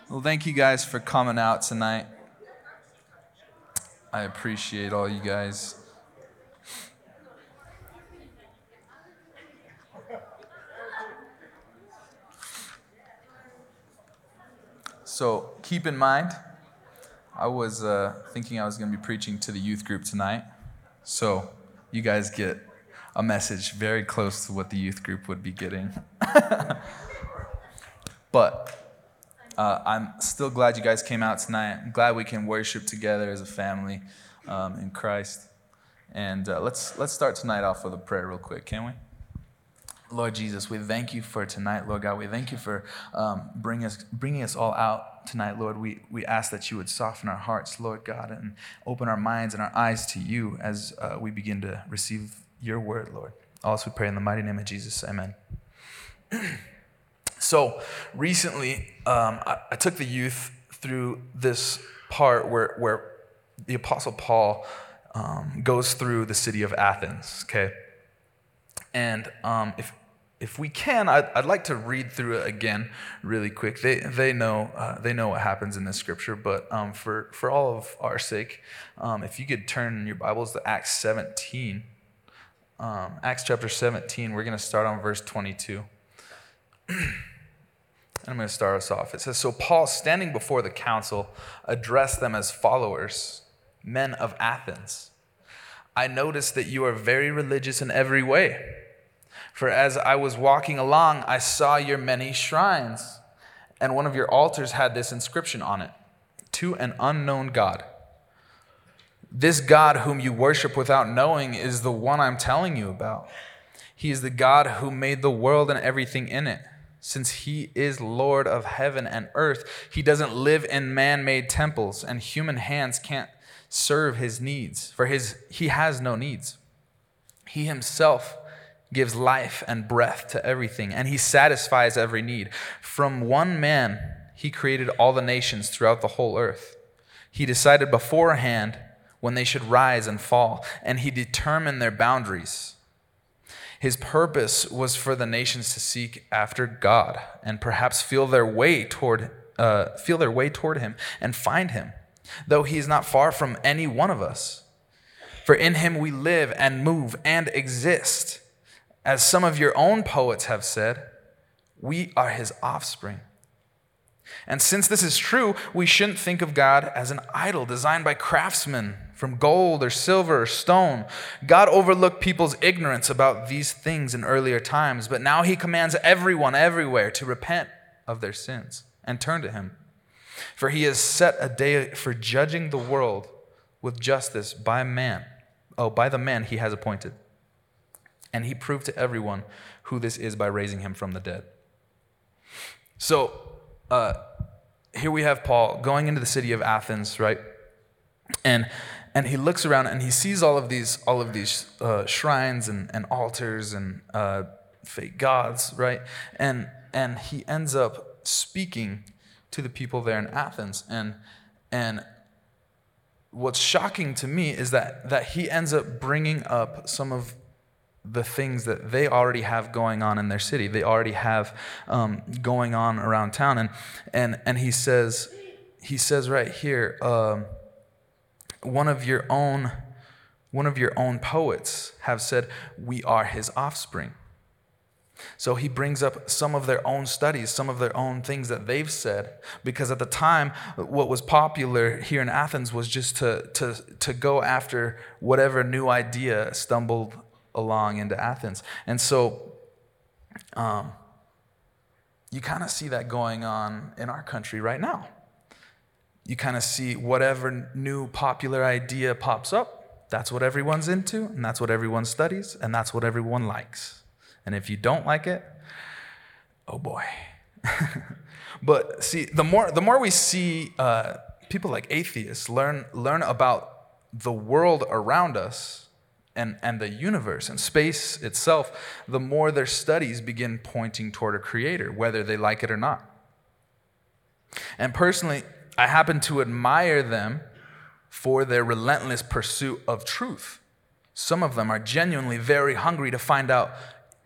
Well, thank you guys for coming out tonight. I appreciate all you guys. So keep in mind, I was thinking I was going to be preaching to the youth group tonight. So you guys get a message very close to what the youth group would be getting. But I'm still glad you guys came out tonight. I'm glad we can worship together as a family in Christ. And let's start tonight off with a prayer real quick, can we? Lord Jesus, we thank you for tonight, Lord God. We thank you for bringing us all out tonight, Lord. We ask that you would soften our hearts, Lord God, and open our minds and our eyes to you as we begin to receive your word, Lord. Also, we pray in the mighty name of Jesus. Amen. So recently, I took the youth through this part where the Apostle Paul goes through the city of Athens, okay? And if we can, I'd like to read through it again really quick. They know what happens in this scripture, but for all of our sake, if you could turn your Bibles to Acts 17, Acts chapter 17, we're going to start on verse 22. I'm going to start us off. It says, "So Paul, standing before the council, addressed them as followers, men of Athens. I noticed that you are very religious in every way. For as I was walking along, I saw your many shrines, and one of your altars had this inscription on it, 'To an unknown God.' This God whom you worship without knowing is the one I'm telling you about. He is the God who made the world and everything in it. Since he is Lord of heaven and earth, he doesn't live in man-made temples, and human hands can't serve his needs, for he has no needs. He himself gives life and breath to everything, and he satisfies every need. From one man, he created all the nations throughout the whole earth. He decided beforehand when they should rise and fall, and he determined their boundaries. His purpose was for the nations to seek after God and perhaps feel their way toward him and find him, though he is not far from any one of us. For in him we live and move and exist. As some of your own poets have said, we are his offspring. And since this is true, we shouldn't think of God as an idol designed by craftsmen from gold or silver or stone. God overlooked people's ignorance about these things in earlier times, but now he commands everyone everywhere to repent of their sins and turn to him. For he has set a day for judging the world with justice by the man he has appointed. And he proved to everyone who this is by raising him from the dead." So, here we have Paul going into the city of Athens, right? And he looks around and he sees all of these shrines and altars and fake gods, right? And he ends up speaking to the people there in Athens. And what's shocking to me is that he ends up bringing up some of the things that they already have going on in their city. They already have going on around town. And he says right here, one of your own poets have said, we are his offspring. So he brings up some of their own studies, some of their own things that they've said, because at the time, what was popular here in Athens was just to go after whatever new idea stumbled along into Athens. And so you kind of see that going on in our country right now. You kind of see whatever new popular idea pops up, that's what everyone's into, and that's what everyone studies, and that's what everyone likes. And if you don't like it, oh boy. But see, the more we see people like atheists learn about the world around us, and the universe and space itself, the more their studies begin pointing toward a creator, whether they like it or not. And personally, I happen to admire them for their relentless pursuit of truth. Some of them are genuinely very hungry to find out,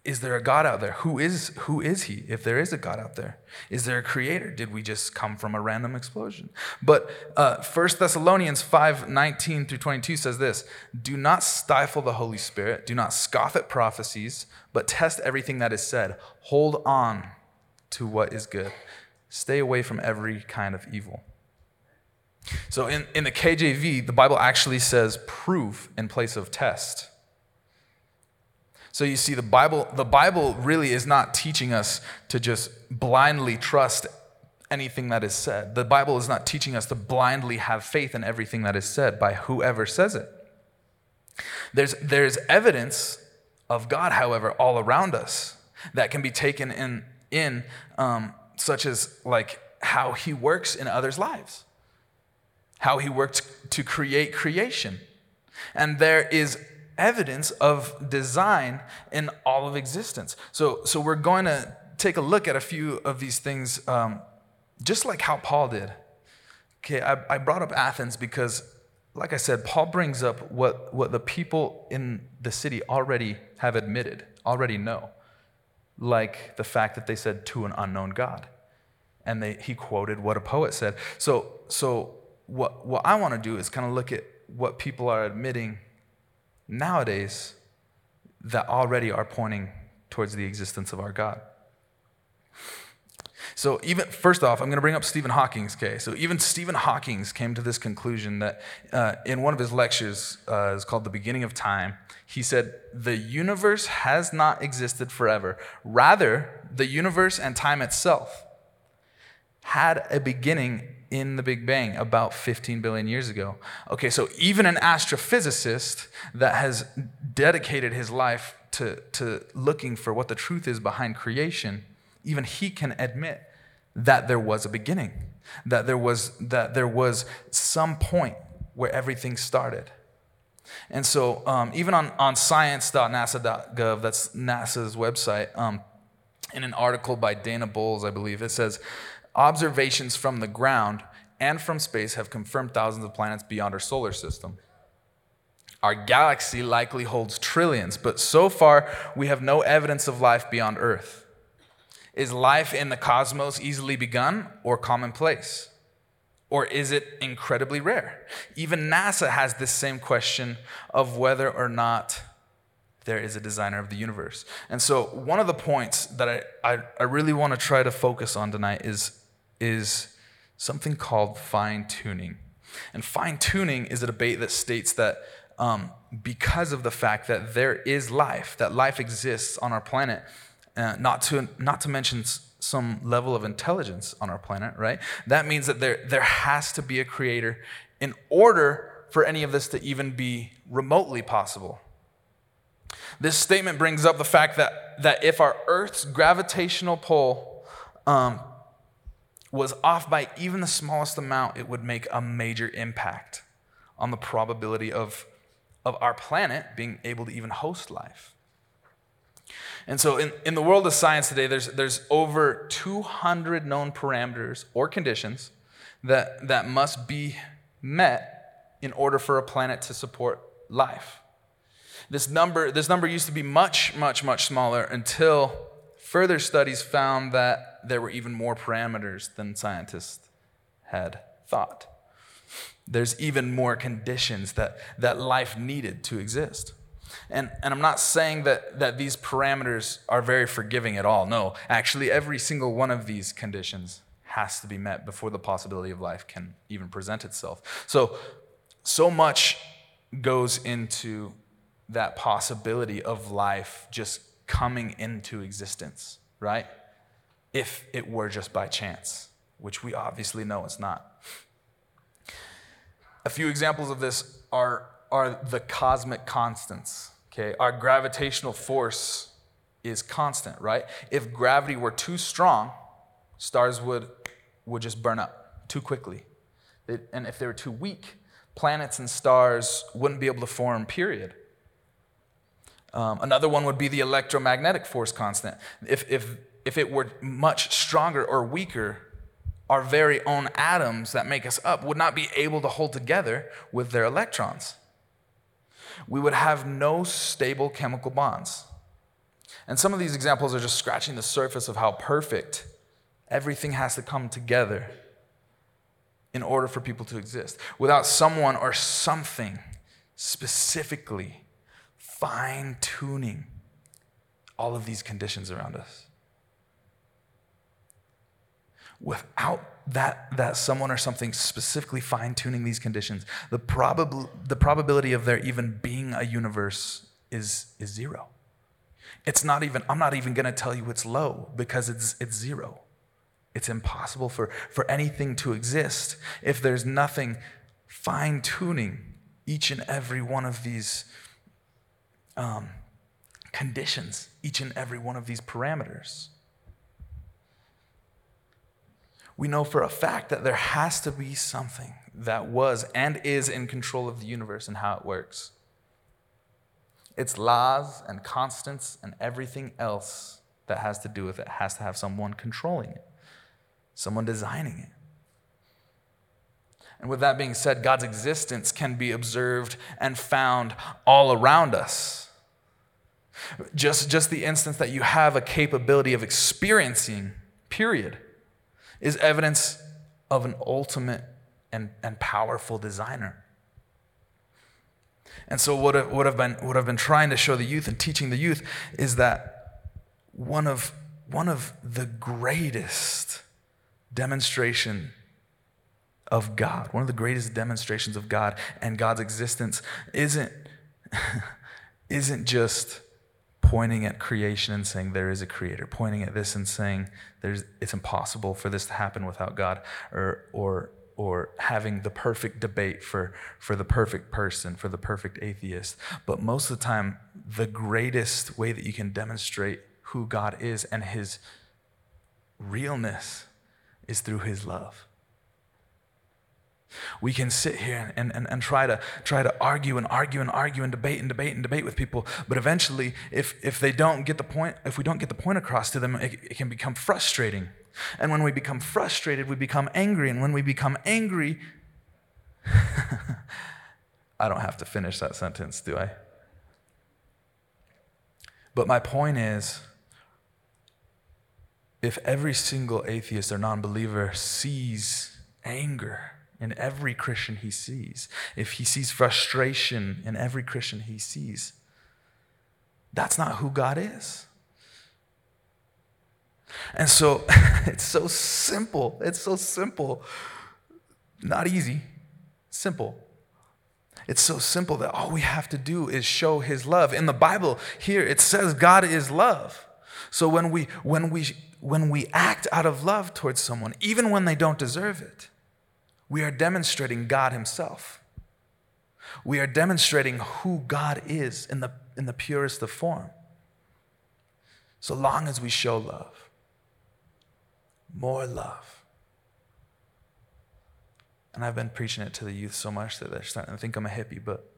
is there a God out there? Who is he, if there is a God out there? Is there a creator? Did we just come from a random explosion? But 1 Thessalonians 5:19 through 22 says this: do not stifle the Holy Spirit, do not scoff at prophecies, but test everything that is said. Hold on to what is good. Stay away from every kind of evil. So in the KJV, the Bible actually says prove in place of test. So you see, the Bible really is not teaching us to just blindly trust anything that is said. The Bible is not teaching us to blindly have faith in everything that is said by whoever says it. There's evidence of God, however, all around us that can be taken in such as like how he works in others' lives, how he worked to create creation. And there is evidence of design in all of existence. So we're going to take a look at a few of these things, just like how Paul did. Okay, I brought up Athens because, like I said, Paul brings up what the people in the city already have admitted, already know, like the fact that they said to an unknown God. And he quoted what a poet said. So what I want to do is kind of look at what people are admitting nowadays that already are pointing towards the existence of our God. So even, first off, I'm going to bring up Stephen Hawking's case. So even Stephen Hawking came to this conclusion that in one of his lectures, it's called The Beginning of Time, he said, the universe has not existed forever. Rather, the universe and time itself had a beginning in the Big Bang about 15 billion years ago. Okay, so even an astrophysicist that has dedicated his life to looking for what the truth is behind creation, even he can admit that there was a beginning, that there was some point where everything started. And so even on science.nasa.gov, that's NASA's website, in an article by Dana Bowles, I believe, it says, observations from the ground and from space have confirmed thousands of planets beyond our solar system. Our galaxy likely holds trillions, but so far we have no evidence of life beyond Earth. Is life in the cosmos easily begun or commonplace? Or is it incredibly rare? Even NASA has this same question of whether or not there is a designer of the universe. And so one of the points that I really want to try to focus on tonight is something called fine-tuning. And fine-tuning is a debate that states that because of the fact that there is life, that life exists on our planet, not to mention some level of intelligence on our planet, right? That means that there has to be a creator in order for any of this to even be remotely possible. This statement brings up the fact that if our Earth's gravitational pull was off by even the smallest amount, it would make a major impact on the probability of our planet being able to even host life. And so in the world of science today, there's over 200 known parameters or conditions that must be met in order for a planet to support life. This number used to be much, much, much smaller until further studies found that there were even more parameters than scientists had thought. There's even more conditions that life needed to exist. And I'm not saying that these parameters are very forgiving at all. No, actually every single one of these conditions has to be met before the possibility of life can even present itself. So much goes into that possibility of life just coming into existence, right? If it were just by chance, which we obviously know it's not. A few examples of this are the cosmic constants. Okay, our gravitational force is constant, right? If gravity were too strong, stars would just burn up too quickly. And if they were too weak, planets and stars wouldn't be able to form, period. Another one would be the electromagnetic force constant. If it were much stronger or weaker, our very own atoms that make us up would not be able to hold together with their electrons. We would have no stable chemical bonds. And some of these examples are just scratching the surface of how perfect everything has to come together in order for people to exist. Without someone or something specifically fine-tuning all of these conditions around us. Without that someone or something specifically fine-tuning these conditions, the probability of there even being a universe is zero. I'm not even going to tell you it's low, because it's zero. It's impossible for anything to exist if there's nothing fine-tuning each and every one of these conditions, each and every one of these parameters. We know for a fact that there has to be something that was and is in control of the universe and how it works. Its laws and constants and everything else that has to do with it has to have someone controlling it, someone designing it. And with that being said, God's existence can be observed and found all around us. Just the instance that you have a capability of experiencing, period, is evidence of an ultimate and powerful designer. And so what I've been trying to show the youth and teaching the youth is that one of the greatest demonstration of God, one of the greatest demonstrations of God and God's existence isn't just pointing at creation and saying there is a creator, pointing at this and saying it's impossible for this to happen without God, or having the perfect debate for the perfect person, for the perfect atheist. But most of the time, the greatest way that you can demonstrate who God is and his realness is through his love. We can sit here and try to argue and debate with people, but eventually, if we don't get the point across to them, it can become frustrating. And when we become frustrated, we become angry. And when we become angry, I don't have to finish that sentence, do I? But my point is, if every single atheist or non-believer sees anger in every Christian he sees, if he sees frustration in every Christian he sees, that's not who God is. And so it's so simple. It's so simple. Not easy. Simple. It's so simple that all we have to do is show his love. In the Bible here it says God is love. So when we act out of love towards someone, even when they don't deserve it, we are demonstrating God himself. We are demonstrating who God is in the purest of form. So long as we show love, more love. And I've been preaching it to the youth so much that they're starting to think I'm a hippie, but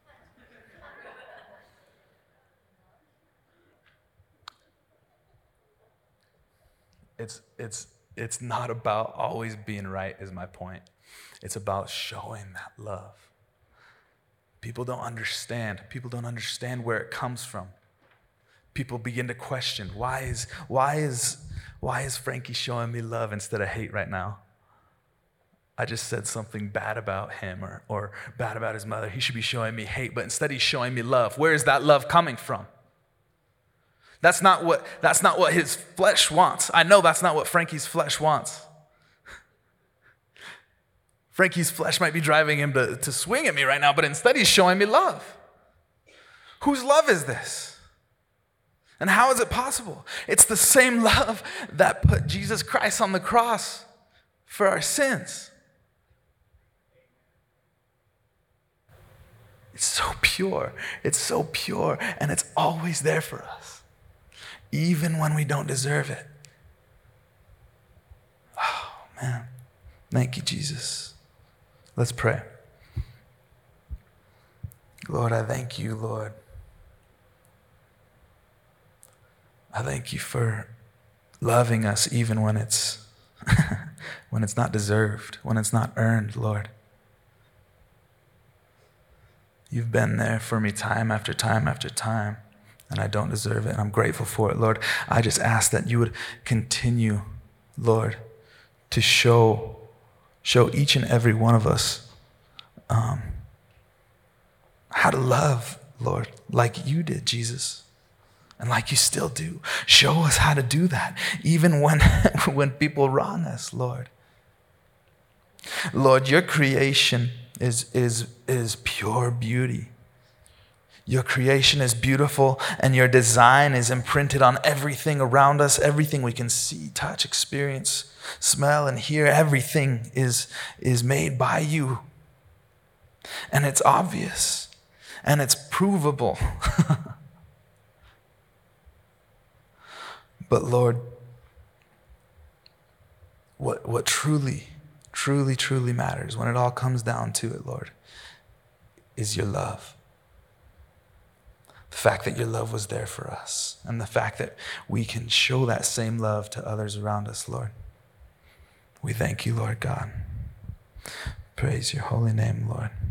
it's not about always being right, is my point. It's about showing that love. People don't understand. People don't understand where it comes from. People begin to question, why is Frankie showing me love instead of hate right now? I just said something bad about him or bad about his mother. He should be showing me hate, but instead he's showing me love. Where is that love coming from? That's not what his flesh wants. I know that's not what Frankie's flesh wants. Frankie's flesh might be driving him to swing at me right now, but instead he's showing me love. Whose love is this? And how is it possible? It's the same love that put Jesus Christ on the cross for our sins. It's so pure. It's so pure, and it's always there for us, even when we don't deserve it. Oh, man. Thank you, Jesus. Let's pray. Lord, I thank you, Lord. I thank you for loving us even when it's when it's not deserved, when it's not earned, Lord. You've been there for me time after time after time. and I don't deserve it, and I'm grateful for it, Lord. I just ask that you would continue, Lord, to show each and every one of us how to love, Lord, like you did, Jesus, and like you still do. Show us how to do that, even when people wrong us, Lord. Lord, your creation is pure beauty. Your creation is beautiful, and your design is imprinted on everything around us, everything we can see, touch, experience, smell, and hear. Everything is made by you. And it's obvious, and it's provable. But Lord, what truly matters when it all comes down to it, Lord, is your love. The fact that your love was there for us, and the fact that we can show that same love to others around us, Lord. We thank you, Lord God. Praise your holy name, Lord.